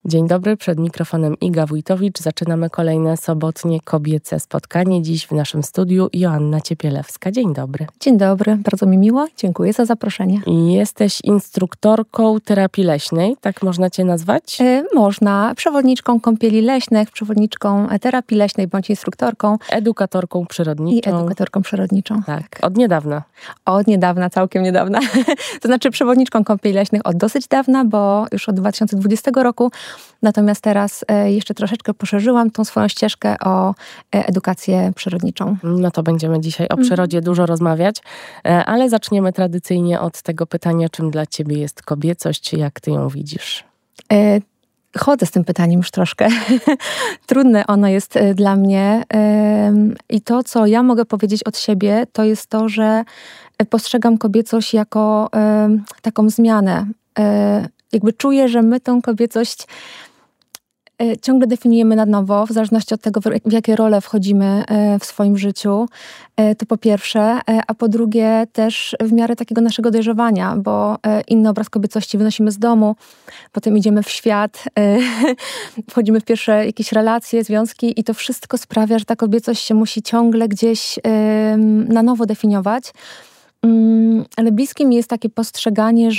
Dzień dobry, przed mikrofonem Iga Wójtowicz. Zaczynamy kolejne sobotnie kobiece spotkanie. Dziś w naszym studiu Joanna Ciepielewska. Dzień dobry. Dzień dobry, bardzo mi miło. Dziękuję za zaproszenie. Jesteś instruktorką terapii leśnej, tak można cię nazwać? Można. Przewodniczką kąpieli leśnych, przewodniczką terapii leśnej bądź instruktorką. Edukatorką przyrodniczą. I edukatorką przyrodniczą. Tak, od niedawna. Od niedawna, całkiem niedawna. To znaczy przewodniczką kąpieli leśnych od dosyć dawna, bo już od 2020 roku. Natomiast teraz jeszcze troszeczkę poszerzyłam tą swoją ścieżkę o edukację przyrodniczą. No to będziemy dzisiaj o przyrodzie dużo rozmawiać, ale zaczniemy tradycyjnie od tego pytania, czym dla ciebie jest kobiecość, jak ty ją widzisz? Chodzę z tym pytaniem już troszkę. Trudne ono jest dla mnie. I to, co ja mogę powiedzieć od siebie, to jest to, że postrzegam kobiecość jako taką zmianę. Jakby czuję, że my tą kobiecość ciągle definiujemy na nowo, w zależności od tego, w jakie role wchodzimy w swoim życiu. To po pierwsze, a po drugie też w miarę takiego naszego dojrzewania, bo inny obraz kobiecości wynosimy z domu, potem idziemy w świat, wchodzimy w pierwsze jakieś relacje, związki i to wszystko sprawia, że ta kobiecość się musi ciągle gdzieś na nowo definiować. Ale bliskie mi jest takie postrzeganie,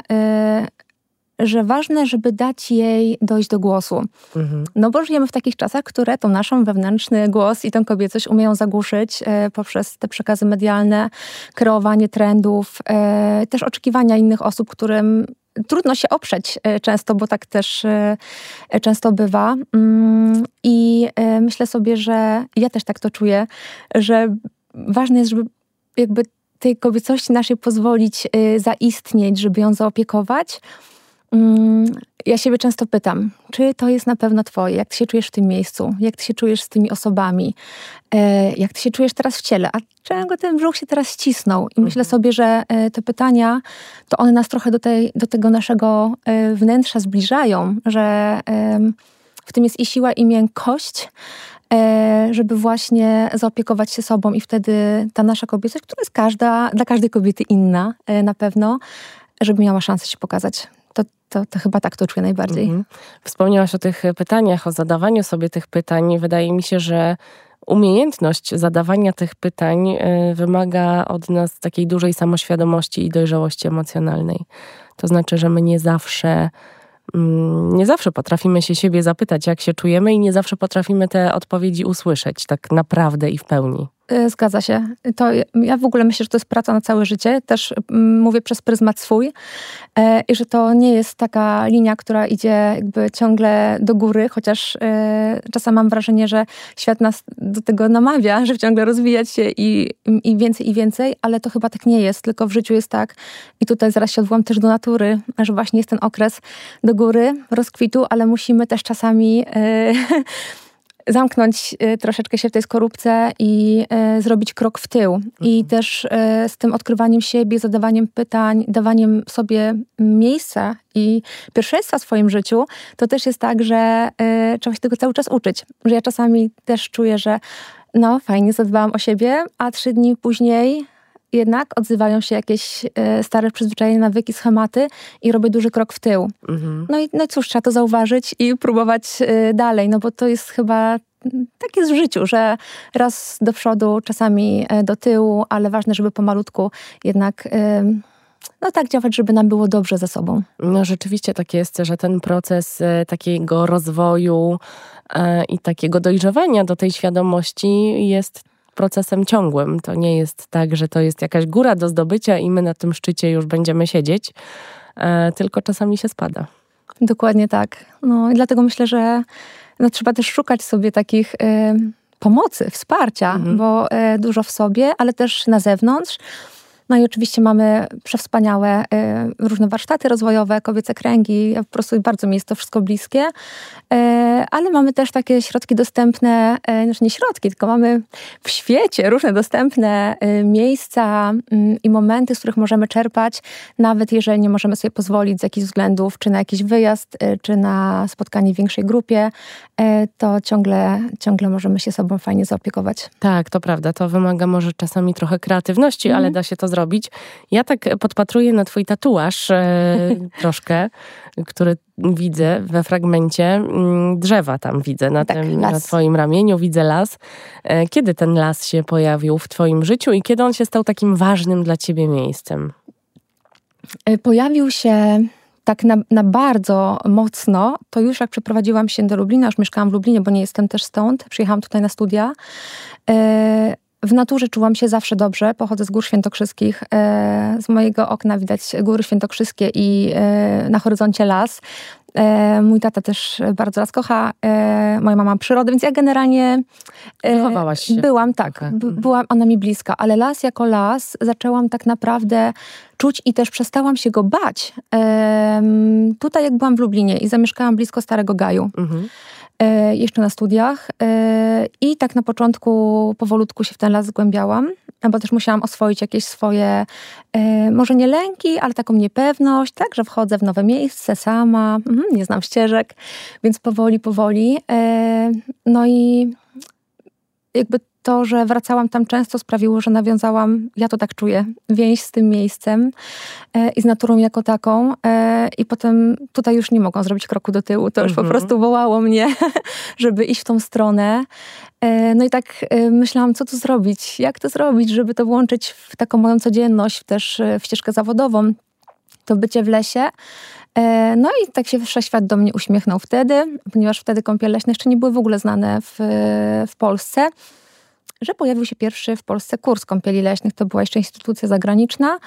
że ważne, żeby dać jej dojść do głosu. No bo żyjemy w takich czasach, które tą naszą wewnętrzny głos i tą kobiecość umieją zagłuszyć poprzez te przekazy medialne, kreowanie trendów, też oczekiwania innych osób, którym trudno się oprzeć często, bo tak też często bywa. I myślę sobie, że ja też tak to czuję, że ważne jest, żeby jakby tej kobiecości naszej pozwolić zaistnieć, żeby ją zaopiekować. Ja siebie często pytam, czy to jest na pewno twoje? Jak ty się czujesz w tym miejscu? Jak ty się czujesz z tymi osobami? Jak ty się czujesz teraz w ciele? A czego ten brzuch się teraz ścisnął? I myślę sobie, że te pytania, to one nas trochę do tego naszego wnętrza zbliżają, że w tym jest i siła, i miękkość, żeby właśnie zaopiekować się sobą i wtedy ta nasza kobiecość, która jest dla każdej kobiety inna na pewno, żeby miała szansę się pokazać. To chyba tak to czuję najbardziej. Wspomniałaś o tych pytaniach, o zadawaniu sobie tych pytań. Wydaje mi się, że umiejętność zadawania tych pytań wymaga od nas takiej dużej samoświadomości i dojrzałości emocjonalnej. To znaczy, że my nie zawsze potrafimy się siebie zapytać, jak się czujemy i nie zawsze potrafimy te odpowiedzi usłyszeć tak naprawdę i w pełni. Zgadza się. Ja w ogóle myślę, że to jest praca na całe życie. Też mówię przez pryzmat swój. I że to nie jest taka linia, która idzie jakby ciągle do góry, chociaż czasem mam wrażenie, że świat nas do tego namawia, żeby ciągle rozwijać się i więcej, ale to chyba tak nie jest, tylko w życiu jest tak. I tutaj zaraz się odwołam też do natury, że właśnie jest ten okres do góry, rozkwitu, ale musimy też czasami zamknąć troszeczkę się w tej skorupce i zrobić krok w tył. I też z tym odkrywaniem siebie, zadawaniem pytań, dawaniem sobie miejsca i pierwszeństwa w swoim życiu, to też jest tak, że trzeba się tego cały czas uczyć. Że ja czasami też czuję, że no fajnie zadbałam o siebie, a 3 dni później jednak odzywają się jakieś stare przyzwyczajenia, nawyki, schematy i robię duży krok w tył. No i cóż, trzeba to zauważyć i próbować dalej, no bo to jest chyba, tak jest w życiu, że raz do przodu, czasami do tyłu, ale ważne, żeby pomalutku jednak tak działać, żeby nam było dobrze ze sobą. No rzeczywiście tak jest, że ten proces takiego rozwoju i takiego dojrzewania do tej świadomości jest procesem ciągłym. To nie jest tak, że to jest jakaś góra do zdobycia i my na tym szczycie już będziemy siedzieć, tylko czasami się spada. Dokładnie tak. No i dlatego myślę, że trzeba też szukać sobie takich pomocy, wsparcia, bo dużo w sobie, ale też na zewnątrz. No i oczywiście mamy przewspaniałe różne warsztaty rozwojowe, kobiece kręgi. Po prostu bardzo mi jest to wszystko bliskie. Ale mamy też takie środki dostępne, znaczy nie środki, tylko mamy w świecie różne dostępne miejsca i momenty, z których możemy czerpać, nawet jeżeli nie możemy sobie pozwolić z jakichś względów, czy na jakiś wyjazd, czy na spotkanie w większej grupie, to ciągle możemy się sobą fajnie zaopiekować. Tak, to prawda. To wymaga może czasami trochę kreatywności, ale da się to zrobić. Ja tak podpatruję na twój tatuaż troszkę, który widzę we fragmencie. Drzewa tam widzę na twoim ramieniu, widzę las. Kiedy ten las się pojawił w twoim życiu i kiedy on się stał takim ważnym dla ciebie miejscem? Pojawił się tak na bardzo mocno, to już jak przeprowadziłam się do Lublina, już mieszkałam w Lublinie, bo nie jestem też stąd, przyjechałam tutaj na studia. W naturze czułam się zawsze dobrze, pochodzę z Gór Świętokrzyskich. Z mojego okna widać Góry Świętokrzyskie i na horyzoncie las. Mój tata też bardzo las kocha, moja mama przyrodę, więc ja generalnie wychowałaś się. Byłam, tak, byłam ona mi bliska, ale las jako las zaczęłam tak naprawdę czuć i też przestałam się go bać. Tutaj jak byłam w Lublinie i zamieszkałam blisko Starego Gaju, jeszcze na studiach i tak na początku powolutku się w ten las zgłębiałam, bo też musiałam oswoić jakieś swoje, może nie lęki, ale taką niepewność, tak, że wchodzę w nowe miejsce sama, nie znam ścieżek, więc powoli. No i jakby to, że wracałam tam często sprawiło, że nawiązałam, ja to tak czuję, więź z tym miejscem i z naturą jako taką. I potem tutaj już nie mogłam zrobić kroku do tyłu. To już po prostu wołało mnie, żeby iść w tą stronę. No i tak myślałam, co tu zrobić, jak to zrobić, żeby to włączyć w taką moją codzienność, też w ścieżkę zawodową, to bycie w lesie. No i tak się wszechświat do mnie uśmiechnął wtedy, ponieważ wtedy kąpiele leśne jeszcze nie były w ogóle znane w Polsce, że pojawił się pierwszy w Polsce kurs kąpieli leśnych. To była jeszcze instytucja zagraniczna.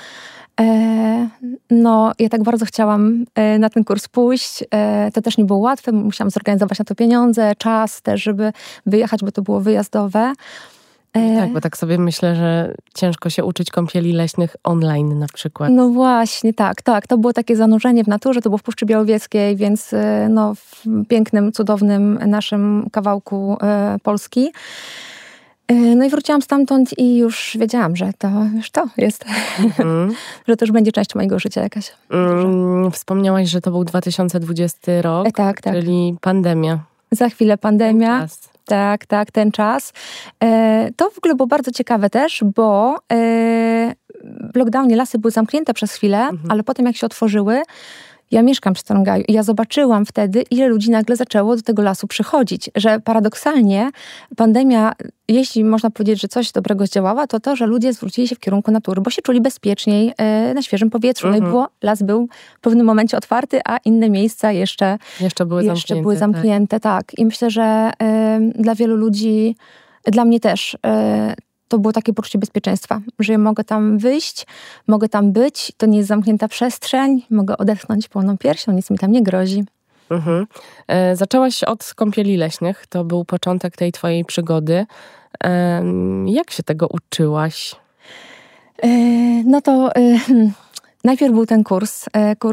No, ja tak bardzo chciałam na ten kurs pójść. To też nie było łatwe. Musiałam zorganizować na to pieniądze, czas też, żeby wyjechać, bo to było wyjazdowe. Tak, bo tak sobie myślę, że ciężko się uczyć kąpieli leśnych online na przykład. No właśnie, tak. To było takie zanurzenie w naturze, to było w Puszczy Białowieskiej, więc no, w pięknym, cudownym naszym kawałku Polski. No i wróciłam stamtąd i już wiedziałam, że to jest. Że to już będzie część mojego życia jakaś. Wspomniałaś, że to był 2020 rok, tak. Czyli pandemia. Za chwilę pandemia. Tak, ten czas. To w ogóle było bardzo ciekawe też, bo w lockdownie lasy były zamknięte przez chwilę, ale potem jak się otworzyły, ja mieszkam przy Starym Gaju i ja zobaczyłam wtedy, ile ludzi nagle zaczęło do tego lasu przychodzić. Że paradoksalnie pandemia, jeśli można powiedzieć, że coś dobrego zdziałała, to to, że ludzie zwrócili się w kierunku natury, bo się czuli bezpieczniej na świeżym powietrzu. No i las był w pewnym momencie otwarty, a inne miejsca jeszcze były zamknięte. Tak. I myślę, że dla wielu ludzi, dla mnie też, to było takie poczucie bezpieczeństwa, że ja mogę tam wyjść, mogę tam być, to nie jest zamknięta przestrzeń, mogę odetchnąć pełną piersią, nic mi tam nie grozi. Zaczęłaś od kąpieli leśnych, to był początek tej twojej przygody. Jak się tego uczyłaś? No to najpierw był ten kurs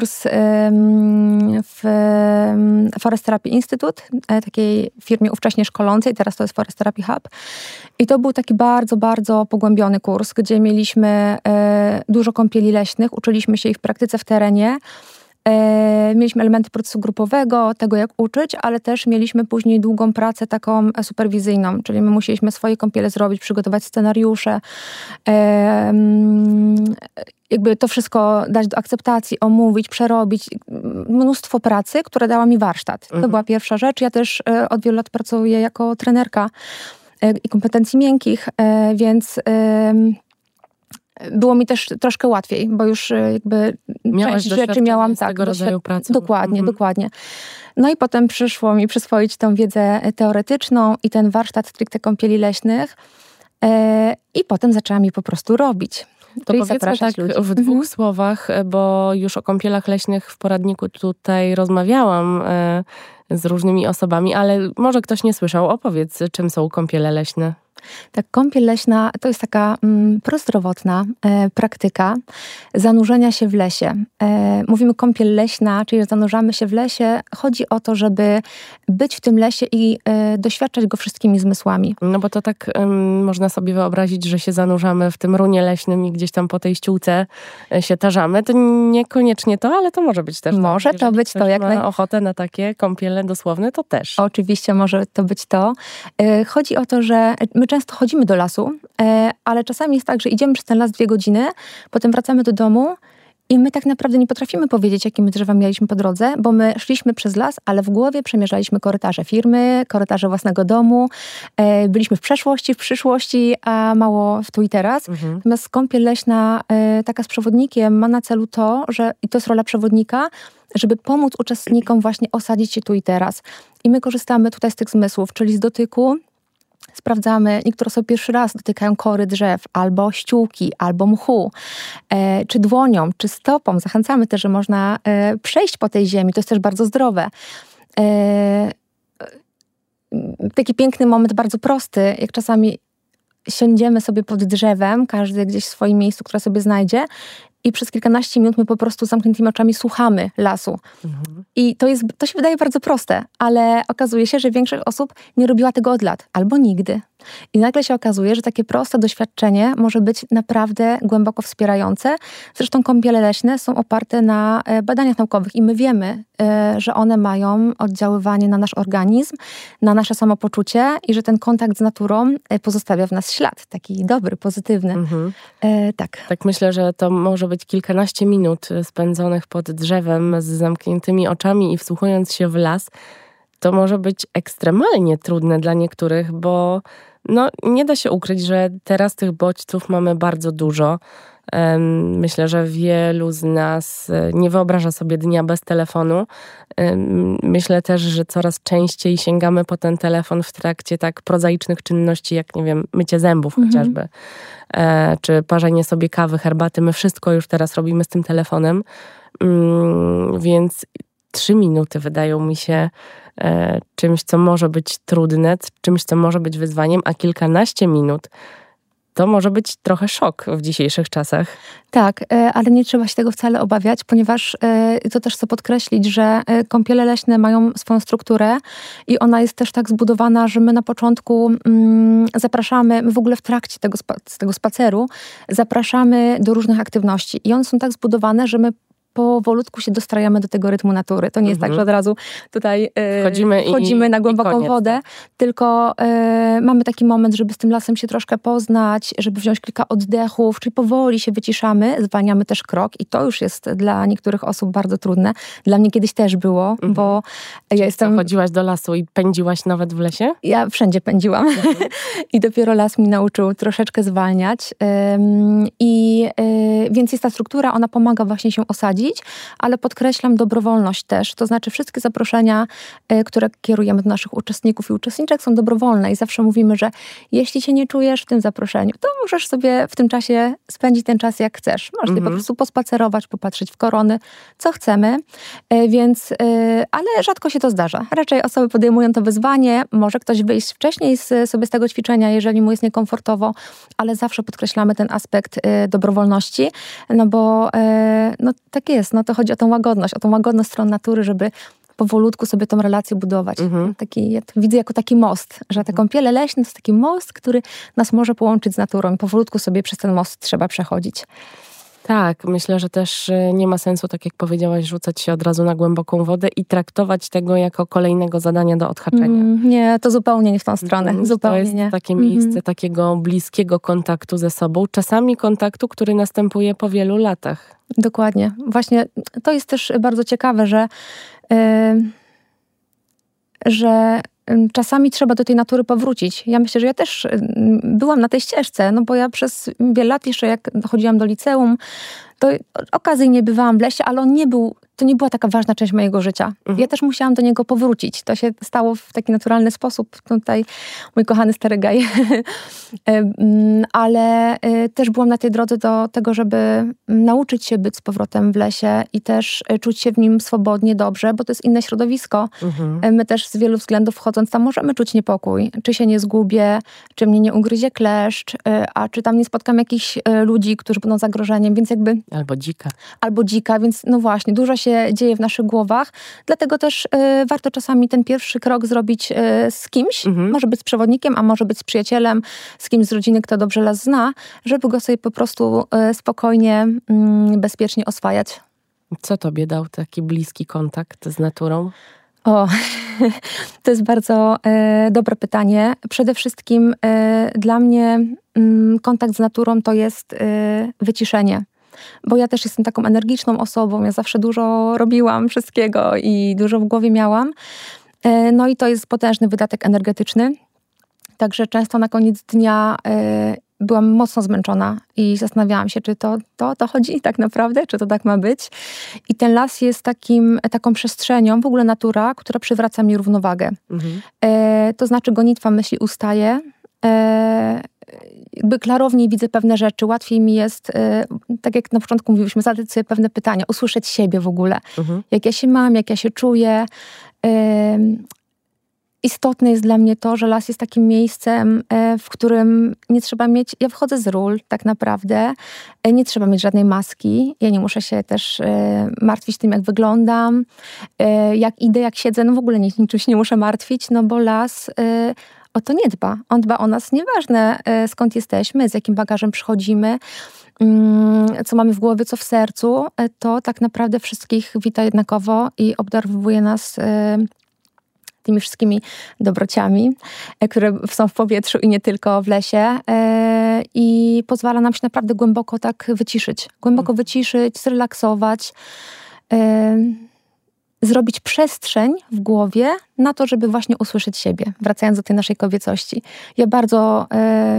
w Forest Therapy Institute, takiej firmie ówcześnie szkolącej, teraz to jest Forest Therapy Hub. I to był taki bardzo, bardzo pogłębiony kurs, gdzie mieliśmy dużo kąpieli leśnych, uczyliśmy się ich w praktyce w terenie. Mieliśmy elementy procesu grupowego, tego jak uczyć, ale też mieliśmy później długą pracę taką superwizyjną, czyli my musieliśmy swoje kąpiele zrobić, przygotować scenariusze, jakby to wszystko dać do akceptacji, omówić, przerobić. Mnóstwo pracy, która dała mi warsztat. To była pierwsza rzecz. Ja też od wielu lat pracuję jako trenerka i kompetencji miękkich, więc było mi też troszkę łatwiej, bo już jakby część rzeczy miałam tego rodzaju pracy. Dokładnie. No i potem przyszło mi przyswoić tą wiedzę teoretyczną i ten warsztat stricte kąpieli leśnych i potem zaczęłam je po prostu robić. To powiedzmy tak ludzi w dwóch słowach, bo już o kąpielach leśnych w poradniku tutaj rozmawiałam z różnymi osobami, ale może ktoś nie słyszał. Opowiedz, czym są kąpiele leśne. Tak, kąpiel leśna to jest taka prozdrowotna praktyka zanurzenia się w lesie. Mówimy kąpiel leśna, czyli zanurzamy się w lesie. Chodzi o to, żeby być w tym lesie i doświadczać go wszystkimi zmysłami. No bo to tak można sobie wyobrazić, że się zanurzamy w tym runie leśnym i gdzieś tam po tej ściółce się tarzamy. To niekoniecznie to, ale to może być też może to być to. Jak ma ochotę na takie kąpiele dosłowne, to też. Oczywiście może to być to. Chodzi o to, że my my często chodzimy do lasu, ale czasami jest tak, że idziemy przez ten las 2 godziny, potem wracamy do domu i my tak naprawdę nie potrafimy powiedzieć, jakie my drzewa mieliśmy po drodze, bo my szliśmy przez las, ale w głowie przemierzaliśmy korytarze firmy, korytarze własnego domu, byliśmy w przeszłości, w przyszłości, a mało w tu i teraz. Natomiast kąpiel leśna, taka z przewodnikiem, ma na celu to, że, i to jest rola przewodnika, żeby pomóc uczestnikom właśnie osadzić się tu i teraz. I my korzystamy tutaj z tych zmysłów, czyli z dotyku. Sprawdzamy, niektóre osoby pierwszy raz dotykają kory drzew, albo ściółki, albo mchu, czy dłonią, czy stopą. Zachęcamy też, że można przejść po tej ziemi, to jest też bardzo zdrowe. Taki piękny moment, bardzo prosty, jak czasami siądziemy sobie pod drzewem, każdy gdzieś w swoim miejscu, które sobie znajdzie, i przez kilkanaście minut my po prostu z zamkniętymi oczami słuchamy lasu. I to się wydaje bardzo proste, ale okazuje się, że większość osób nie robiła tego od lat, albo nigdy. I nagle się okazuje, że takie proste doświadczenie może być naprawdę głęboko wspierające. Zresztą kąpiele leśne są oparte na badaniach naukowych i my wiemy, że one mają oddziaływanie na nasz organizm, na nasze samopoczucie i że ten kontakt z naturą pozostawia w nas ślad, taki dobry, pozytywny. Tak. Tak myślę, że to może być kilkanaście minut spędzonych pod drzewem z zamkniętymi oczami i wsłuchując się w las. To może być ekstremalnie trudne dla niektórych, bo nie da się ukryć, że teraz tych bodźców mamy bardzo dużo. Myślę, że wielu z nas nie wyobraża sobie dnia bez telefonu. Myślę też, że coraz częściej sięgamy po ten telefon w trakcie tak prozaicznych czynności, jak nie wiem, mycie zębów chociażby, czy parzenie sobie kawy, herbaty. My wszystko już teraz robimy z tym telefonem, więc 3 minuty wydają mi się czymś, co może być trudne, czymś, co może być wyzwaniem, a kilkanaście minut to może być trochę szok w dzisiejszych czasach. Tak, ale nie trzeba się tego wcale obawiać, ponieważ to też chcę podkreślić, że kąpiele leśne mają swoją strukturę i ona jest też tak zbudowana, że my na początku zapraszamy, my w ogóle w trakcie tego spaceru zapraszamy do różnych aktywności i one są tak zbudowane, że my powolutku się dostrajamy do tego rytmu natury. To nie jest tak, że od razu tutaj wchodzimy na głęboką wodę, tylko mamy taki moment, żeby z tym lasem się troszkę poznać, żeby wziąć kilka oddechów, czyli powoli się wyciszamy, zwalniamy też krok i to już jest dla niektórych osób bardzo trudne. Dla mnie kiedyś też było, bo ja jestem... Chodziłaś do lasu i pędziłaś nawet w lesie? Ja wszędzie pędziłam i dopiero las mi nauczył troszeczkę zwalniać. Więc jest ta struktura, ona pomaga właśnie się osadzić, ale podkreślam dobrowolność też. To znaczy wszystkie zaproszenia, które kierujemy do naszych uczestników i uczestniczek są dobrowolne i zawsze mówimy, że jeśli się nie czujesz w tym zaproszeniu, to możesz sobie w tym czasie spędzić ten czas jak chcesz. Możesz sobie po prostu pospacerować, popatrzeć w korony, co chcemy, więc, ale rzadko się to zdarza. Raczej osoby podejmują to wyzwanie, może ktoś wyjść wcześniej sobie z tego ćwiczenia, jeżeli mu jest niekomfortowo, ale zawsze podkreślamy ten aspekt dobrowolności, bo tak jest, to chodzi o tą łagodność stron natury, żeby powolutku sobie tą relację budować. Ja to widzę jako taki most, że te kąpiele leśne to jest taki most, który nas może połączyć z naturą i powolutku sobie przez ten most trzeba przechodzić. Tak, myślę, że też nie ma sensu, tak jak powiedziałaś, rzucać się od razu na głęboką wodę i traktować tego jako kolejnego zadania do odhaczenia. Nie, to zupełnie nie w tą stronę. Zupełnie to jest nie. takie miejsce takiego bliskiego kontaktu ze sobą, czasami kontaktu, który następuje po wielu latach. Dokładnie. Właśnie to jest też bardzo ciekawe, że czasami trzeba do tej natury powrócić. Ja myślę, że ja też byłam na tej ścieżce, bo ja przez wiele lat jeszcze jak chodziłam do liceum, to okazyjnie bywałam w lesie, ale to nie była taka ważna część mojego życia. Ja też musiałam do niego powrócić. To się stało w taki naturalny sposób. Tutaj mój kochany stary gaj. Ale też byłam na tej drodze do tego, żeby nauczyć się być z powrotem w lesie i też czuć się w nim swobodnie, dobrze, bo to jest inne środowisko. My też z wielu względów wchodząc tam możemy czuć niepokój. Czy się nie zgubię, czy mnie nie ugryzie kleszcz, a czy tam nie spotkam jakichś ludzi, którzy będą zagrożeniem, więc jakby... Albo dzika, więc właśnie, dużo się dzieje w naszych głowach, dlatego też warto czasami ten pierwszy krok zrobić z kimś, może być z przewodnikiem, a może być z przyjacielem, z kimś z rodziny, kto dobrze las zna, żeby go sobie po prostu spokojnie, bezpiecznie oswajać. Co tobie dał taki bliski kontakt z naturą? O, to jest bardzo dobre pytanie. Przede wszystkim dla mnie kontakt z naturą to jest wyciszenie. Bo ja też jestem taką energiczną osobą, ja zawsze dużo robiłam wszystkiego i dużo w głowie miałam. No i to jest potężny wydatek energetyczny. Także często na koniec dnia byłam mocno zmęczona i zastanawiałam się, czy to chodzi tak naprawdę, czy to tak ma być. I ten las jest taką przestrzenią, w ogóle natura, która przywraca mi równowagę. To znaczy gonitwa myśli ustaje. Jakby klarowniej widzę pewne rzeczy, łatwiej mi jest, tak jak na początku mówiliśmy, zadać sobie pewne pytania, usłyszeć siebie w ogóle. Jak ja się mam, jak ja się czuję. Istotne jest dla mnie to, że las jest takim miejscem, w którym nie trzeba mieć, ja wchodzę z ról tak naprawdę, nie trzeba mieć żadnej maski, ja nie muszę się też martwić tym, jak wyglądam, jak idę, jak siedzę, no w ogóle niczym się nie muszę martwić, no bo las o to nie dba. On dba o nas, nieważne skąd jesteśmy, z jakim bagażem przychodzimy, co mamy w głowie, co w sercu, to tak naprawdę wszystkich wita jednakowo i obdarowuje nas tymi wszystkimi dobrociami, które są w powietrzu i nie tylko w lesie, i pozwala nam się naprawdę głęboko tak wyciszyć. Głęboko wyciszyć, zrelaksować, zrobić przestrzeń w głowie na to, żeby właśnie usłyszeć siebie, wracając do tej naszej kobiecości. Ja bardzo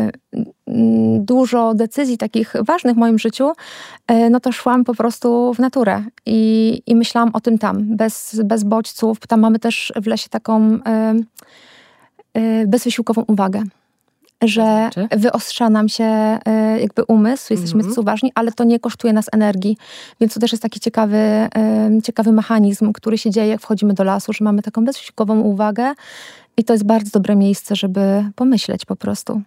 dużo decyzji takich ważnych w moim życiu, no to szłam po prostu w naturę i myślałam o tym tam, bez bodźców. Tam mamy też w lesie taką bezwysiłkową uwagę, że wyostrza nam się jakby umysł, jesteśmy tacy uważni, ale to nie kosztuje nas energii. Więc to też jest taki ciekawy mechanizm, który się dzieje, jak wchodzimy do lasu, że mamy taką bezwysiłkową uwagę i to jest bardzo dobre miejsce, żeby pomyśleć po prostu.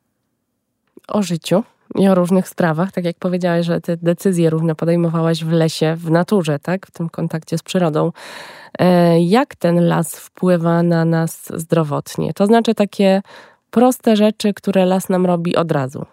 O życiu i o różnych sprawach, tak jak powiedziałaś, że te decyzje różne podejmowałaś w lesie, w naturze, tak? W tym kontakcie z przyrodą. Jak ten las wpływa na nas zdrowotnie? To znaczy takie proste rzeczy, które las nam robi od razu.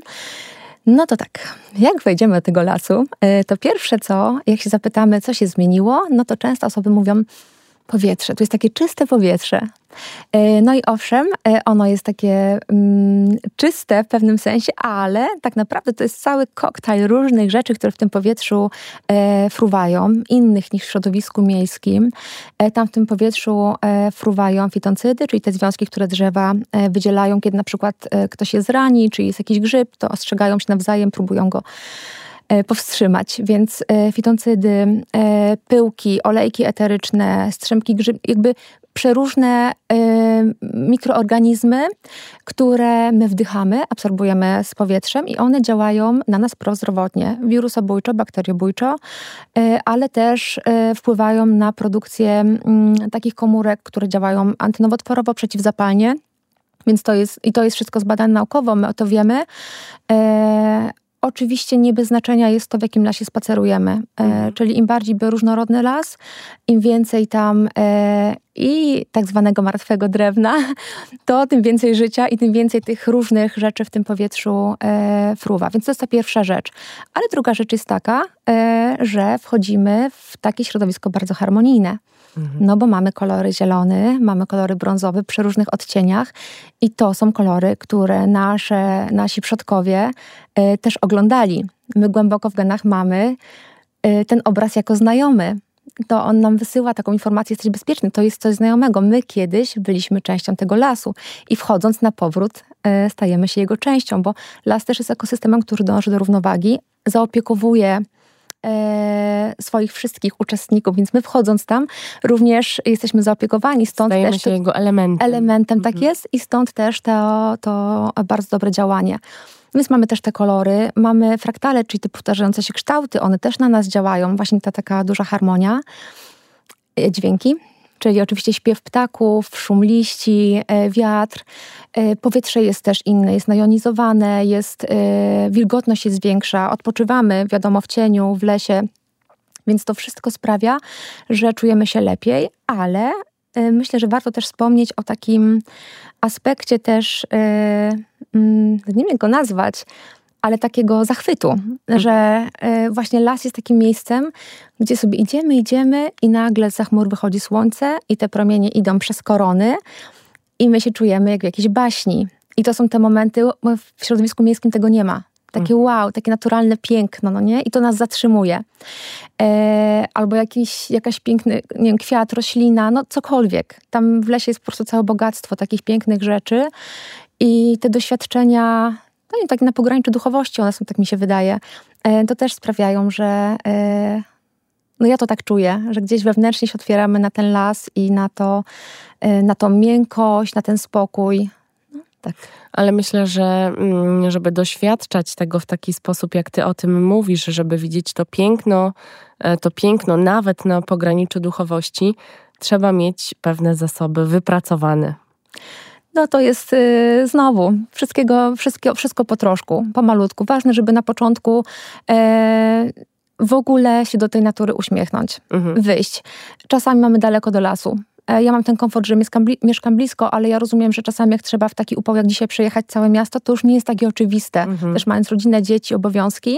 No to tak, jak wejdziemy do tego lasu, to pierwsze co, jak się zapytamy, co się zmieniło, no to często osoby mówią powietrze, tu jest takie czyste powietrze. No i owszem, ono jest takie czyste w pewnym sensie, ale tak naprawdę to jest cały koktajl różnych rzeczy, które w tym powietrzu fruwają, innych niż w środowisku miejskim. Tam w tym powietrzu fruwają fitoncydy, czyli te związki, które drzewa wydzielają, kiedy na przykład ktoś się zrani, czy jest jakiś grzyb, to ostrzegają się nawzajem, próbują go powstrzymać. Więc fitoncydy, pyłki, olejki eteryczne, strzępki grzyb, jakby przeróżne mikroorganizmy, które my wdychamy, absorbujemy z powietrzem i one działają na nas prozdrowotnie, wirusobójczo, bakteriobójczo, ale też wpływają na produkcję takich komórek, które działają antynowotworowo, przeciwzapalnie. Więc to jest wszystko zbadane naukowo, my o to wiemy. Oczywiście nie bez znaczenia jest to, w jakim lasie spacerujemy. Czyli im bardziej bioróżnorodny las, im więcej tam i tak zwanego martwego drewna, to tym więcej życia i tym więcej tych różnych rzeczy w tym powietrzu fruwa. Więc to jest ta pierwsza rzecz. Ale druga rzecz jest taka, że wchodzimy w takie środowisko bardzo harmonijne. No bo mamy kolory zielony, mamy kolory brązowe przy różnych odcieniach i to są kolory, które nasi przodkowie też oglądali. My głęboko w genach mamy ten obraz jako znajomy. To on nam wysyła taką informację, jesteś bezpieczny, to jest coś znajomego. My kiedyś byliśmy częścią tego lasu i wchodząc na powrót stajemy się jego częścią, bo las też jest ekosystemem, który dąży do równowagi, zaopiekowuje swoich wszystkich uczestników, więc my wchodząc tam również jesteśmy zaopiekowani, stąd stajemy też się jego elementem. Tak jest i stąd też to bardzo dobre działanie. Więc mamy też te kolory, mamy fraktale, czyli te powtarzające się kształty, one też na nas działają, właśnie ta taka duża harmonia, dźwięki, czyli oczywiście śpiew ptaków, szum liści, wiatr. Powietrze jest też inne, jest najonizowane, wilgotność jest większa, odpoczywamy, wiadomo, w cieniu, w lesie, więc to wszystko sprawia, że czujemy się lepiej, ale myślę, że warto też wspomnieć o takim aspekcie też, nie wiem jak go nazwać, ale takiego zachwytu, że właśnie las jest takim miejscem, gdzie sobie idziemy i nagle z za chmur wychodzi słońce i te promienie idą przez korony i my się czujemy jak w jakiejś baśni. I to są te momenty, w środowisku miejskim tego nie ma. Takie wow, takie naturalne piękno, no nie? I to nas zatrzymuje. Albo jakaś piękny, nie wiem, kwiat, roślina, no cokolwiek. Tam w lesie jest po prostu całe bogactwo takich pięknych rzeczy i te doświadczenia, no nie, tak na pograniczu duchowości one są, tak mi się wydaje, to też sprawiają, że no ja to tak czuję, że gdzieś wewnętrznie się otwieramy na ten las i na tą miękkość, na ten spokój. No, tak. Ale myślę, że żeby doświadczać tego w taki sposób, jak ty o tym mówisz, żeby widzieć to piękno nawet na pograniczu duchowości, trzeba mieć pewne zasoby wypracowane. No to jest znowu wszystko po troszku, pomalutku. Ważne, żeby na początku w ogóle się do tej natury uśmiechnąć, wyjść. Czasami mamy daleko do lasu. Ja mam ten komfort, że mieszkam blisko, ale ja rozumiem, że czasami jak trzeba w taki upał jak dzisiaj przejechać całe miasto, to już nie jest takie oczywiste. Też mając rodzinę, dzieci, obowiązki.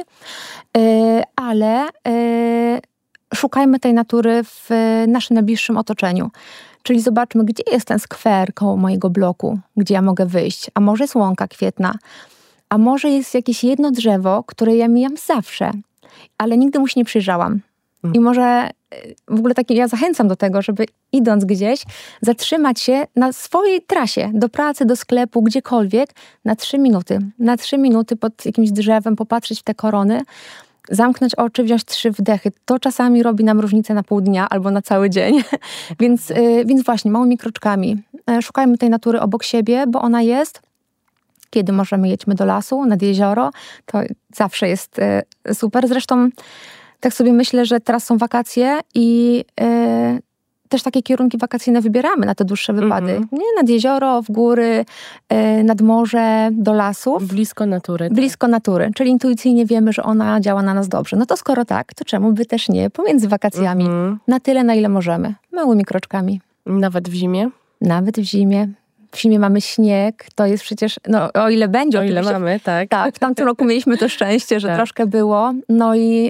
Ale szukajmy tej natury w naszym najbliższym otoczeniu. Czyli zobaczmy, gdzie jest ten skwer koło mojego bloku, gdzie ja mogę wyjść. A może jest łąka kwietna, a może jest jakieś jedno drzewo, które ja mijam zawsze, ale nigdy mu się nie przyjrzałam. I może w ogóle ja zachęcam do tego, żeby idąc gdzieś, zatrzymać się na swojej trasie, do pracy, do sklepu, gdziekolwiek, na 3 minuty. Na 3 minuty pod jakimś drzewem, popatrzeć w te korony, zamknąć oczy, wziąć 3 wdechy. To czasami robi nam różnicę na pół dnia albo na cały dzień. Więc właśnie, małymi kroczkami. Szukajmy tej natury obok siebie, bo ona jest. Kiedy możemy, jedźmy do lasu, nad jezioro. To zawsze jest super. Zresztą tak sobie myślę, że teraz są wakacje i też takie kierunki wakacyjne wybieramy na te dłuższe wypady. Nie nad jezioro, w góry, nad morze, do lasów. Blisko natury. Blisko natury, czyli intuicyjnie wiemy, że ona działa na nas dobrze. No to skoro tak, to czemu by też nie? Pomiędzy wakacjami. Na tyle, na ile możemy. Małymi kroczkami. Nawet w zimie? Nawet w zimie. W zimie mamy śnieg, to jest przecież, no o ile będzie. O ile mamy, tak. Tak, w tamtym roku mieliśmy to szczęście, że troszkę było. No i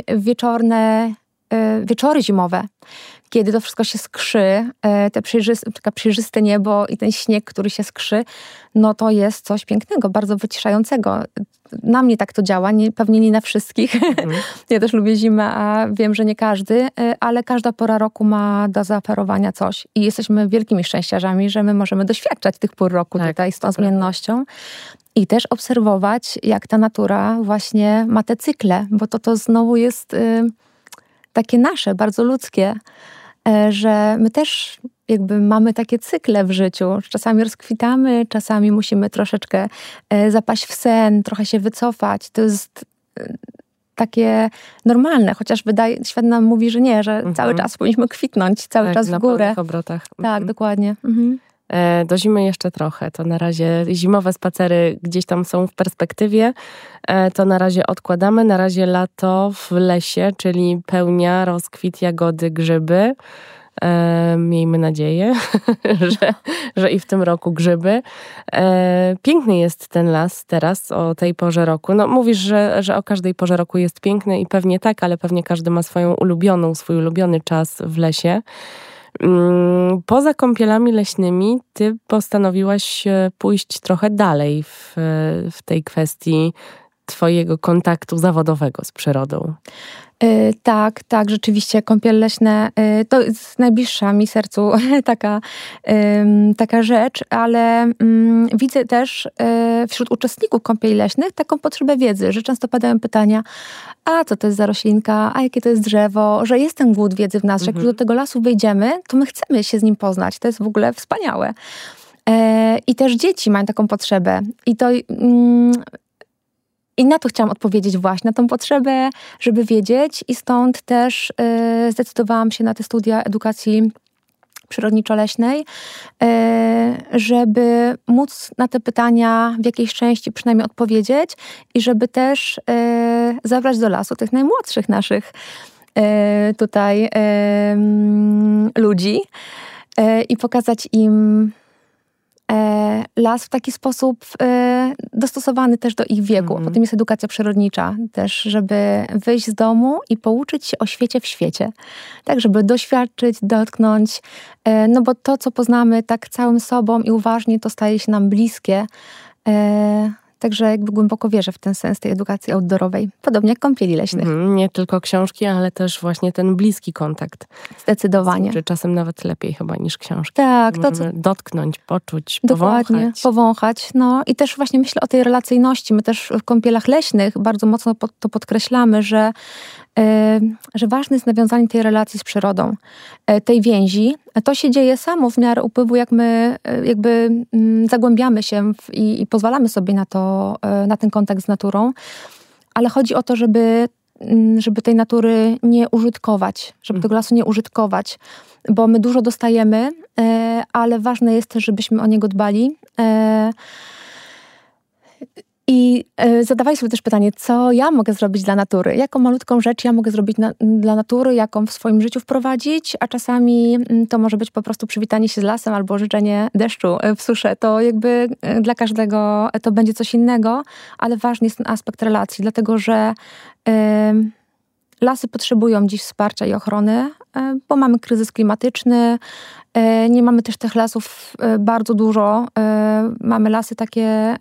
wieczory zimowe, kiedy to wszystko się skrzy, taka przejrzyste niebo i ten śnieg, który się skrzy, no to jest coś pięknego, bardzo wyciszającego. Na mnie tak to działa, pewnie nie na wszystkich. Ja też lubię zimę, a wiem, że nie każdy, ale każda pora roku ma do zaoferowania coś. I jesteśmy wielkimi szczęściarzami, że my możemy doświadczać tych pór roku tutaj z tą zmiennością. I też obserwować, jak ta natura właśnie ma te cykle, bo to znowu jest takie nasze, bardzo ludzkie, że my też jakby mamy takie cykle w życiu. Czasami rozkwitamy, czasami musimy troszeczkę zapaść w sen, trochę się wycofać. To jest takie normalne, chociaż świat nam mówi, że nie, że cały czas powinniśmy kwitnąć, cały czas w górę. Na obrotach. Tak, dokładnie. Do zimy jeszcze trochę. To na razie zimowe spacery gdzieś tam są w perspektywie. To na razie odkładamy. Na razie lato w lesie, czyli pełnia, rozkwit, jagody, grzyby. Miejmy nadzieję, że i w tym roku grzyby. Piękny jest ten las teraz o tej porze roku. No mówisz, że o każdej porze roku jest piękny i pewnie tak, ale pewnie każdy ma swój ulubiony czas w lesie. Poza kąpielami leśnymi ty postanowiłaś pójść trochę dalej w tej kwestii twojego kontaktu zawodowego z przyrodą. Tak, rzeczywiście kąpiele leśne to jest najbliższa mi sercu taka rzecz, ale widzę też wśród uczestników kąpieli leśnych taką potrzebę wiedzy, że często padają pytania, a co to jest za roślinka, a jakie to jest drzewo, że jest ten głód wiedzy w nas, że jak już do tego lasu wejdziemy, to my chcemy się z nim poznać, to jest w ogóle wspaniałe. I też dzieci mają taką potrzebę i na to chciałam odpowiedzieć właśnie, na tą potrzebę, żeby wiedzieć i stąd też zdecydowałam się na te studia edukacji przyrodniczo-leśnej, żeby móc na te pytania w jakiejś części przynajmniej odpowiedzieć i żeby też zabrać do lasu tych najmłodszych naszych tutaj ludzi i pokazać im las w taki sposób dostosowany też do ich wieku. Potem jest edukacja przyrodnicza też, żeby wyjść z domu i pouczyć się o świecie w świecie. Tak, żeby doświadczyć, dotknąć, no bo to, co poznamy tak całym sobą i uważnie, to staje się nam bliskie. Także jakby głęboko wierzę w ten sens tej edukacji outdoorowej. Podobnie jak kąpieli leśnych. Nie tylko książki, ale też właśnie ten bliski kontakt. Zdecydowanie. Czy czasem nawet lepiej chyba niż książki. Tak. Możemy dotknąć, poczuć, dokładnie, powąchać. No i też właśnie myślę o tej relacyjności. My też w kąpielach leśnych bardzo mocno to podkreślamy, że ważne jest nawiązanie tej relacji z przyrodą, tej więzi. To się dzieje samo w miarę upływu, jak my jakby zagłębiamy się i pozwalamy sobie na ten kontakt z naturą. Ale chodzi o to, żeby tej natury nie użytkować, żeby tego lasu nie użytkować, bo my dużo dostajemy, ale ważne jest też, żebyśmy o niego dbali. I zadawaj sobie też pytanie, co ja mogę zrobić dla natury? Jaką malutką rzecz ja mogę zrobić dla natury, jaką w swoim życiu wprowadzić? A czasami to może być po prostu przywitanie się z lasem albo życzenie deszczu w suszę. To jakby dla każdego to będzie coś innego, ale ważny jest ten aspekt relacji, dlatego że lasy potrzebują dziś wsparcia i ochrony, bo mamy kryzys klimatyczny, nie mamy też tych lasów bardzo dużo. Mamy lasy takie...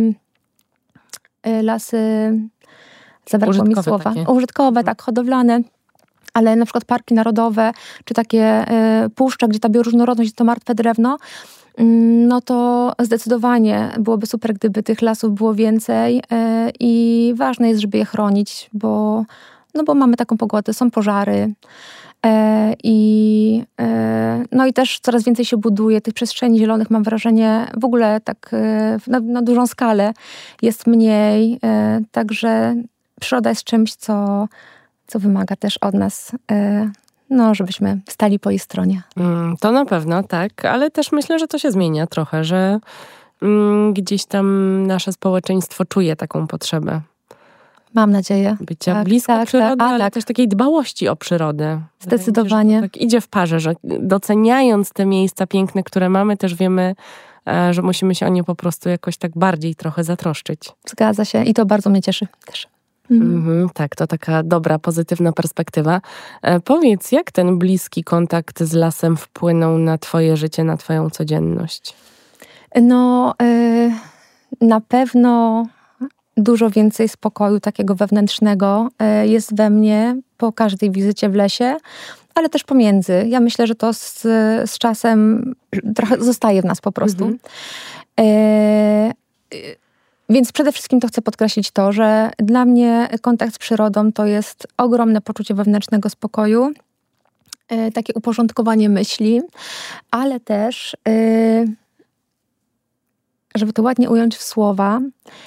lasy, zabrakło mi słowa, użytkowe, tak, hodowlane, ale na przykład parki narodowe, czy takie puszcze, gdzie ta bioróżnorodność, to martwe drewno, no to zdecydowanie byłoby super, gdyby tych lasów było więcej i ważne jest, żeby je chronić, bo mamy taką pogodę, są pożary, no i też coraz więcej się buduje tych przestrzeni zielonych, mam wrażenie, w ogóle tak na dużą skalę jest mniej, także przyroda jest czymś, co wymaga też od nas, żebyśmy stali po jej stronie. To na pewno, tak, ale też myślę, że to się zmienia trochę, że gdzieś tam nasze społeczeństwo czuje taką potrzebę. Mam nadzieję. Bycia blisko przyrody, ale też takiej dbałości o przyrodę. Zdecydowanie. Się, tak idzie w parze, że doceniając te miejsca piękne, które mamy, też wiemy, że musimy się o nie po prostu jakoś tak bardziej trochę zatroszczyć. Zgadza się i to bardzo mnie cieszy też. Tak, to taka dobra, pozytywna perspektywa. Powiedz, jak ten bliski kontakt z lasem wpłynął na twoje życie, na twoją codzienność? Na pewno dużo więcej spokoju takiego wewnętrznego jest we mnie po każdej wizycie w lesie, ale też pomiędzy. Ja myślę, że to z czasem trochę zostaje w nas po prostu. Więc przede wszystkim to chcę podkreślić to, że dla mnie kontakt z przyrodą to jest ogromne poczucie wewnętrznego spokoju, takie uporządkowanie myśli, ale też, żeby to ładnie ująć w słowa,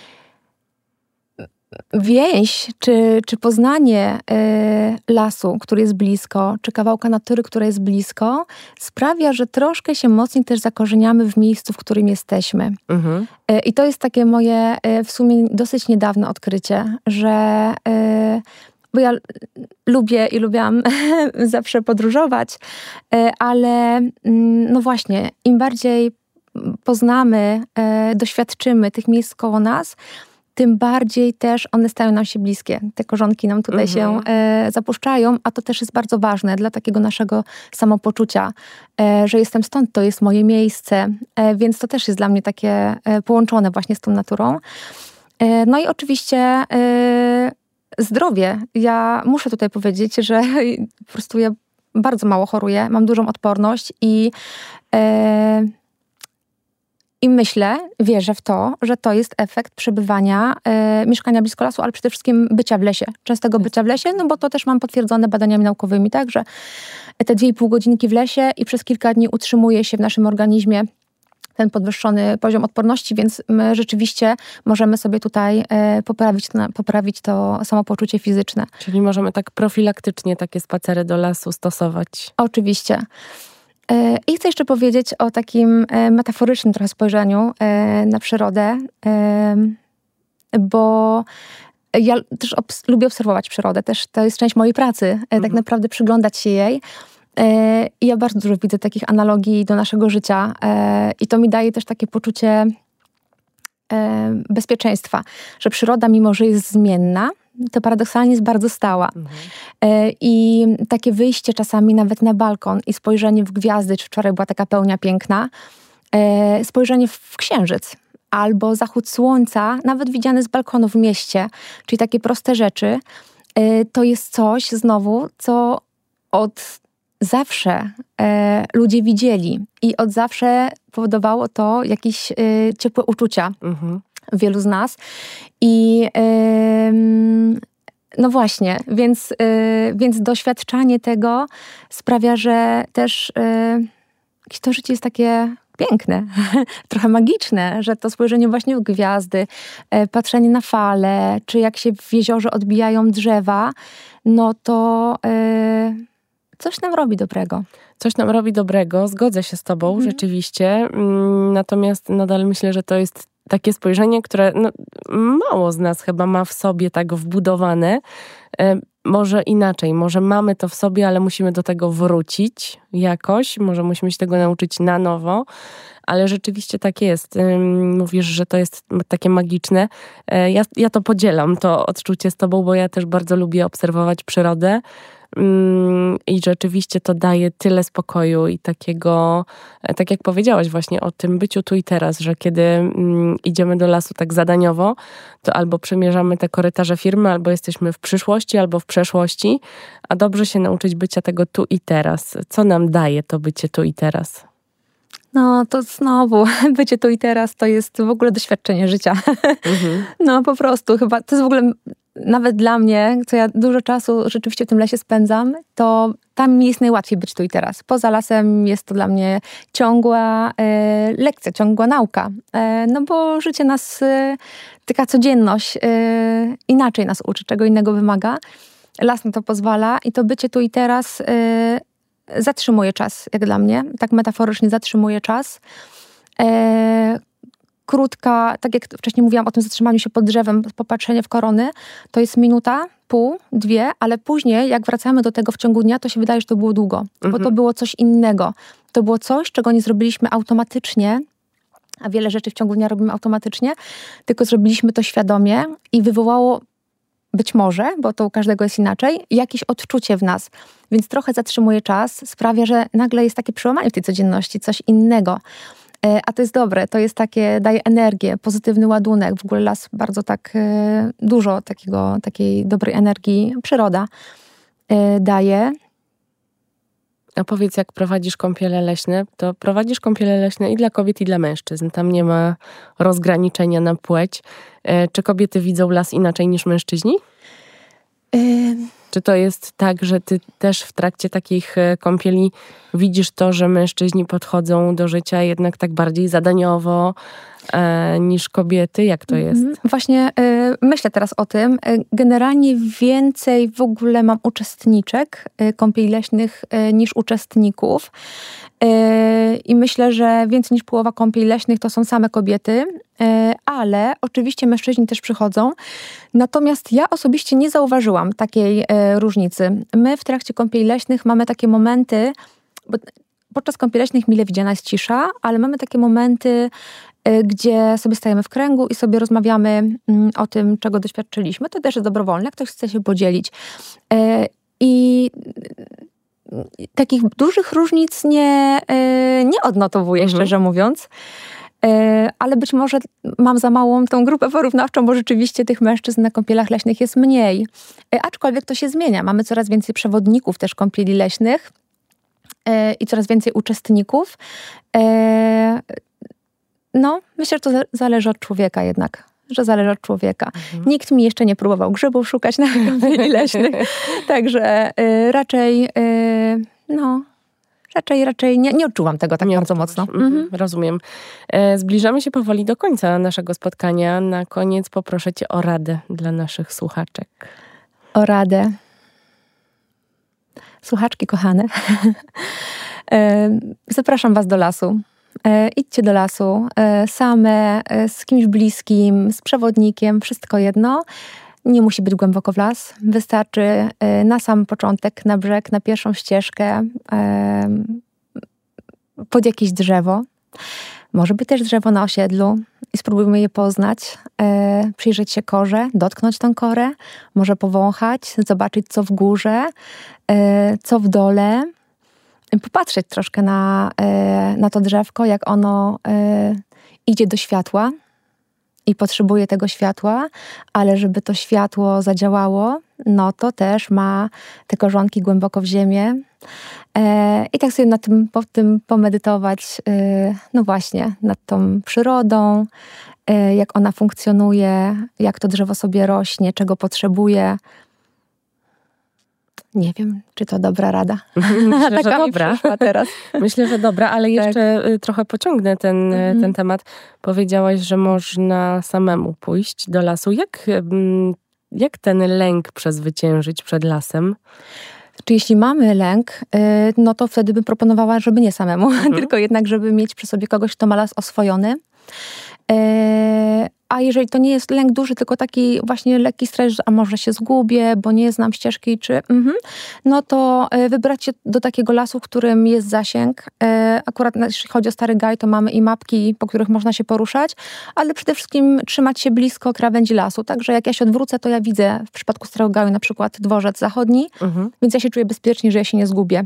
więź czy poznanie lasu, który jest blisko, czy kawałka natury, która jest blisko, sprawia, że troszkę się mocniej też zakorzeniamy w miejscu, w którym jesteśmy. I to jest takie moje w sumie dosyć niedawne odkrycie, że bo ja lubię i lubiłam zawsze podróżować, ale no właśnie, im bardziej poznamy, doświadczymy tych miejsc koło nas, tym bardziej też one stają nam się bliskie. Te korzonki nam tutaj się zapuszczają, a to też jest bardzo ważne dla takiego naszego samopoczucia, że jestem stąd, to jest moje miejsce, więc to też jest dla mnie takie połączone właśnie z tą naturą. No i oczywiście zdrowie. Ja muszę tutaj powiedzieć, że po prostu ja bardzo mało choruję, mam dużą odporność i myślę, wierzę w to, że to jest efekt przebywania, mieszkania blisko lasu, ale przede wszystkim bycia w lesie. Częstego bycia w lesie, no bo to też mam potwierdzone badaniami naukowymi, tak, że te 2,5 godzinki w lesie i przez kilka dni utrzymuje się w naszym organizmie ten podwyższony poziom odporności, więc my rzeczywiście możemy sobie tutaj poprawić to samopoczucie fizyczne. Czyli możemy tak profilaktycznie takie spacery do lasu stosować. Oczywiście. I chcę jeszcze powiedzieć o takim metaforycznym trochę spojrzeniu na przyrodę, bo ja też lubię obserwować przyrodę, też to jest część mojej pracy, tak naprawdę przyglądać się jej. I ja bardzo dużo widzę takich analogii do naszego życia i to mi daje też takie poczucie bezpieczeństwa, że przyroda, mimo że jest zmienna, to paradoksalnie jest bardzo stała. I takie wyjście czasami nawet na balkon i spojrzenie w gwiazdy, czy wczoraj była taka pełnia piękna, spojrzenie w księżyc albo zachód słońca, nawet widziany z balkonu w mieście, czyli takie proste rzeczy, to jest coś znowu, co od zawsze ludzie widzieli i od zawsze powodowało to jakieś ciepłe uczucia wielu z nas. I no właśnie, więc doświadczanie tego sprawia, że też to życie jest takie piękne, trochę magiczne, że to spojrzenie właśnie w gwiazdy, patrzenie na fale, czy jak się w jeziorze odbijają drzewa, no to coś nam robi dobrego. Coś nam robi dobrego, zgodzę się z tobą, rzeczywiście. Natomiast nadal myślę, że to jest takie spojrzenie, które mało z nas chyba ma w sobie tak wbudowane. Może inaczej, może mamy to w sobie, ale musimy do tego wrócić jakoś. Może musimy się tego nauczyć na nowo. Ale rzeczywiście tak jest. Mówisz, że to jest takie magiczne. Ja to podzielam, to odczucie z tobą, bo ja też bardzo lubię obserwować przyrodę. I rzeczywiście to daje tyle spokoju i takiego, tak jak powiedziałaś właśnie o tym byciu tu i teraz, że kiedy idziemy do lasu tak zadaniowo, to albo przemierzamy te korytarze firmy, albo jesteśmy w przyszłości, albo w przeszłości, a dobrze się nauczyć bycia tego tu i teraz. Co nam daje to bycie tu i teraz? No to znowu, bycie tu i teraz to jest w ogóle doświadczenie życia. No po prostu chyba, to jest w ogóle nawet dla mnie, co ja dużo czasu rzeczywiście w tym lesie spędzam, to tam mi jest najłatwiej być tu i teraz. Poza lasem jest to dla mnie ciągła lekcja, ciągła nauka. No bo życie nas, taka codzienność inaczej nas uczy, czego innego wymaga. Las na to pozwala i to bycie tu i teraz zatrzymuje czas, jak dla mnie. Tak metaforycznie zatrzymuje czas. Krótka, tak jak wcześniej mówiłam o tym zatrzymaniu się pod drzewem, popatrzenie w korony, to jest minuta, pół, 2, ale później jak wracamy do tego w ciągu dnia, to się wydaje, że to było długo, bo to było coś innego. To było coś, czego nie zrobiliśmy automatycznie, a wiele rzeczy w ciągu dnia robimy automatycznie, tylko zrobiliśmy to świadomie i wywołało być może, bo to u każdego jest inaczej, jakieś odczucie w nas. Więc trochę zatrzymuje czas, sprawia, że nagle jest takie przełamanie w tej codzienności, coś innego. A to jest dobre, to jest takie, daje energię, pozytywny ładunek. W ogóle las bardzo tak dużo takiej dobrej energii przyroda daje. A powiedz, jak prowadzisz kąpiele leśne, to prowadzisz kąpiele leśne i dla kobiet, i dla mężczyzn. Tam nie ma rozgraniczenia na płeć. Czy kobiety widzą las inaczej niż mężczyźni? Czy to jest tak, że ty też w trakcie takich kąpieli widzisz to, że mężczyźni podchodzą do życia jednak tak bardziej zadaniowo niż kobiety? Jak to jest? Właśnie myślę teraz o tym. Generalnie więcej w ogóle mam uczestniczek kąpieli leśnych niż uczestników. I myślę, że więcej niż połowa kąpieli leśnych to są same kobiety, ale oczywiście mężczyźni też przychodzą. Natomiast ja osobiście nie zauważyłam takiej różnicy. My w trakcie kąpieli leśnych mamy takie momenty, bo podczas kąpieli leśnych mile widziana jest cisza, ale mamy takie momenty, gdzie sobie stajemy w kręgu i sobie rozmawiamy o tym, czego doświadczyliśmy. To też jest dobrowolne, ktoś chce się podzielić. I takich dużych różnic nie odnotowuję, szczerze mówiąc. Ale być może mam za małą tą grupę porównawczą, bo rzeczywiście tych mężczyzn na kąpielach leśnych jest mniej. Aczkolwiek to się zmienia. Mamy coraz więcej przewodników też kąpieli leśnych i coraz więcej uczestników. No, myślę, że to zależy od człowieka jednak. Że zależy od człowieka. Nikt mi jeszcze nie próbował grzybów szukać na kąpieli leśnych. Także raczej nie odczuwam tego tak bardzo mocno. Rozumiem. Zbliżamy się powoli do końca naszego spotkania. Na koniec poproszę cię o radę dla naszych słuchaczek. O radę. Słuchaczki kochane. Zapraszam was do lasu. Idźcie do lasu same, z kimś bliskim, z przewodnikiem, wszystko jedno. Nie musi być głęboko w las. Wystarczy na sam początek, na brzeg, na pierwszą ścieżkę, pod jakieś drzewo. Może być też drzewo na osiedlu, i spróbujmy je poznać, przyjrzeć się korze, dotknąć tą korę, może powąchać, zobaczyć co w górze, co w dole, popatrzeć troszkę na to drzewko, jak ono idzie do światła i potrzebuje tego światła, ale żeby to światło zadziałało, no to też ma te korzonki głęboko w ziemię. I tak sobie pod tym pomedytować, no właśnie, nad tą przyrodą, jak ona funkcjonuje, jak to drzewo sobie rośnie, czego potrzebuje. Nie wiem, czy to dobra rada. Myślę, że dobra. Teraz. Myślę, że dobra, ale jeszcze trochę pociągnę ten temat. Powiedziałaś, że można samemu pójść do lasu. Jak ten lęk przezwyciężyć przed lasem? Czy jeśli mamy lęk, no to wtedy bym proponowała, żeby nie samemu, tylko jednak, żeby mieć przy sobie kogoś, kto ma las oswojony. A jeżeli to nie jest lęk duży, tylko taki właśnie lekki stres, a może się zgubię, bo nie znam ścieżki, no to wybrać się do takiego lasu, w którym jest zasięg. Akurat jeśli chodzi o Stary Gaj, to mamy i mapki, po których można się poruszać, ale przede wszystkim trzymać się blisko krawędzi lasu. Także jak ja się odwrócę, to ja widzę w przypadku Starego Gaju na przykład dworzec zachodni, więc ja się czuję bezpiecznie, że ja się nie zgubię.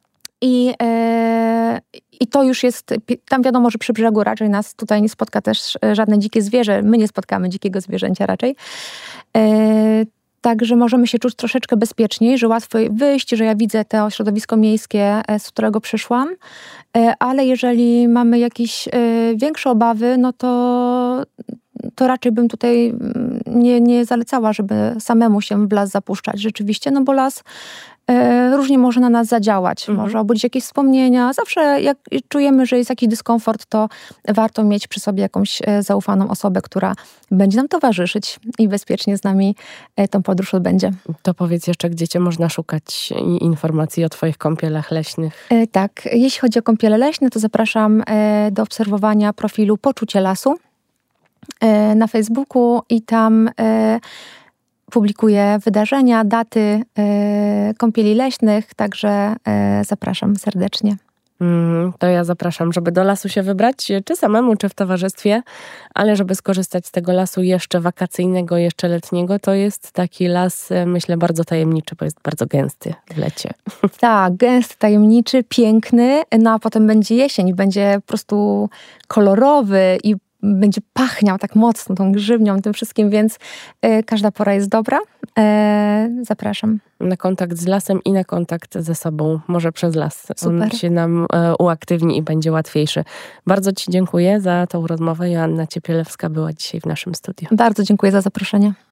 I to już jest, tam wiadomo, że przy brzegu raczej nas tutaj nie spotka też żadne dzikie zwierzę. My nie spotkamy dzikiego zwierzęcia raczej. Także możemy się czuć troszeczkę bezpieczniej, że łatwo wyjść, że ja widzę to środowisko miejskie, z którego przyszłam. Ale jeżeli mamy jakieś większe obawy, no to raczej bym tutaj nie zalecała, żeby samemu się w las zapuszczać rzeczywiście, no bo las różnie może na nas zadziałać, może obudzić jakieś wspomnienia. Zawsze jak czujemy, że jest jakiś dyskomfort, to warto mieć przy sobie jakąś zaufaną osobę, która będzie nam towarzyszyć i bezpiecznie z nami tą podróż odbędzie. To powiedz jeszcze, gdzie cię można szukać informacji o twoich kąpielach leśnych? Tak, jeśli chodzi o kąpiele leśne, to zapraszam do obserwowania profilu Poczucie Lasu na Facebooku i tam publikuję wydarzenia, daty kąpieli leśnych, także zapraszam serdecznie. To ja zapraszam, żeby do lasu się wybrać, czy samemu, czy w towarzystwie, ale żeby skorzystać z tego lasu jeszcze wakacyjnego, jeszcze letniego, to jest taki las, myślę, bardzo tajemniczy, bo jest bardzo gęsty w lecie. Tak, gęsty, tajemniczy, piękny, no a potem będzie jesień, będzie po prostu kolorowy i będzie pachniał tak mocno tą grzywnią, tym wszystkim, więc każda pora jest dobra. Zapraszam. Na kontakt z lasem i na kontakt ze sobą, może przez las. Super. On się nam uaktywni i będzie łatwiejszy. Bardzo ci dziękuję za tą rozmowę. Joanna Ciepielewska była dzisiaj w naszym studiu. Bardzo dziękuję za zaproszenie.